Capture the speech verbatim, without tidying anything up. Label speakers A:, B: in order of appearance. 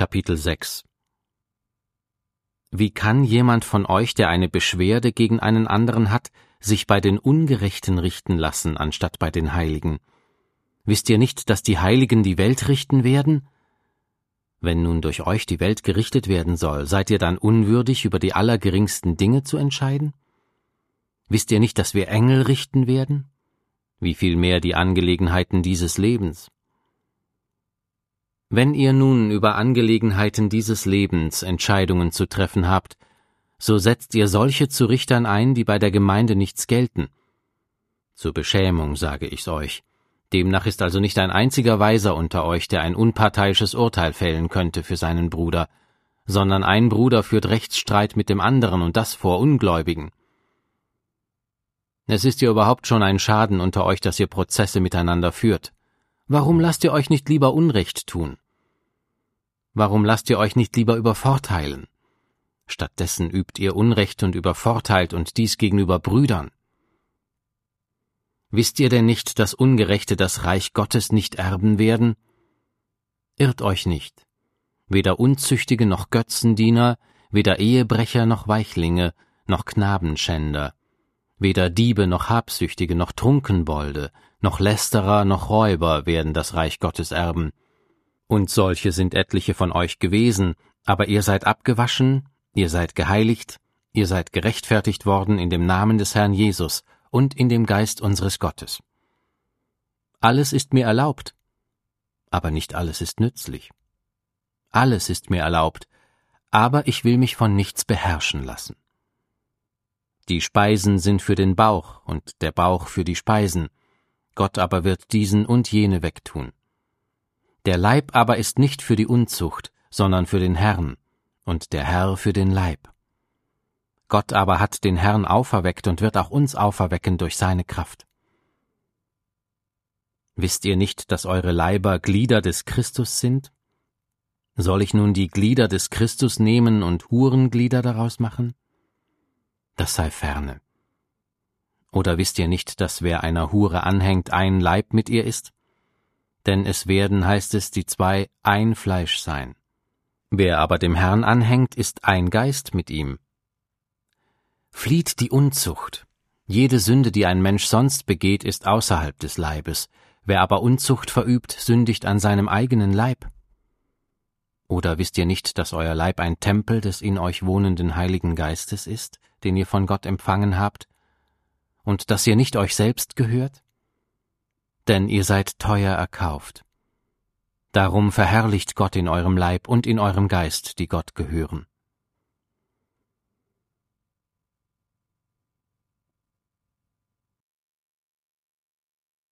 A: Kapitel sechs. Wie kann jemand von euch, der eine Beschwerde gegen einen anderen hat, sich bei den Ungerechten richten lassen, anstatt bei den Heiligen? Wisst ihr nicht, dass die Heiligen die Welt richten werden? Wenn nun durch euch die Welt gerichtet werden soll, seid ihr dann unwürdig, über die allergeringsten Dinge zu entscheiden? Wisst ihr nicht, dass wir Engel richten werden? Wie viel mehr die Angelegenheiten dieses Lebens? Wenn ihr nun über Angelegenheiten dieses Lebens Entscheidungen zu treffen habt, so setzt ihr solche zu Richtern ein, die bei der Gemeinde nichts gelten. Zur Beschämung sage ich's euch. Demnach ist also nicht ein einziger Weiser unter euch, der ein unparteiisches Urteil fällen könnte für seinen Bruder, sondern ein Bruder führt Rechtsstreit mit dem anderen, und das vor Ungläubigen. Es ist ja überhaupt schon ein Schaden unter euch, dass ihr Prozesse miteinander führt. Warum lasst ihr euch nicht lieber Unrecht tun? Warum lasst ihr euch nicht lieber übervorteilen? Stattdessen übt ihr Unrecht und übervorteilt, und dies gegenüber Brüdern. Wisst ihr denn nicht, dass Ungerechte das Reich Gottes nicht erben werden? Irrt euch nicht. Weder Unzüchtige noch Götzendiener, weder Ehebrecher noch Weichlinge, noch Knabenschänder, weder Diebe noch Habsüchtige noch Trunkenbolde, noch Lästerer noch Räuber werden das Reich Gottes erben. Und solche sind etliche von euch gewesen, aber ihr seid abgewaschen, ihr seid geheiligt, ihr seid gerechtfertigt worden in dem Namen des Herrn Jesus und in dem Geist unseres Gottes. Alles ist mir erlaubt, aber nicht alles ist nützlich. Alles ist mir erlaubt, aber ich will mich von nichts beherrschen lassen. Die Speisen sind für den Bauch und der Bauch für die Speisen, Gott aber wird diesen und jene wegtun. Der Leib aber ist nicht für die Unzucht, sondern für den Herrn, und der Herr für den Leib. Gott aber hat den Herrn auferweckt und wird auch uns auferwecken durch seine Kraft. Wisst ihr nicht, dass eure Leiber Glieder des Christus sind? Soll ich nun die Glieder des Christus nehmen und Hurenglieder daraus machen? Das sei ferne. Oder wisst ihr nicht, dass wer einer Hure anhängt, ein Leib mit ihr ist? Denn es werden, heißt es, die zwei ein Fleisch sein. Wer aber dem Herrn anhängt, ist ein Geist mit ihm. Flieht die Unzucht. Jede Sünde, die ein Mensch sonst begeht, ist außerhalb des Leibes. Wer aber Unzucht verübt, sündigt an seinem eigenen Leib. Oder wisst ihr nicht, dass euer Leib ein Tempel des in euch wohnenden Heiligen Geistes ist, den ihr von Gott empfangen habt, und dass ihr nicht euch selbst gehört? Denn ihr seid teuer erkauft. Darum verherrlicht Gott in eurem Leib und in eurem Geist, die Gott gehören.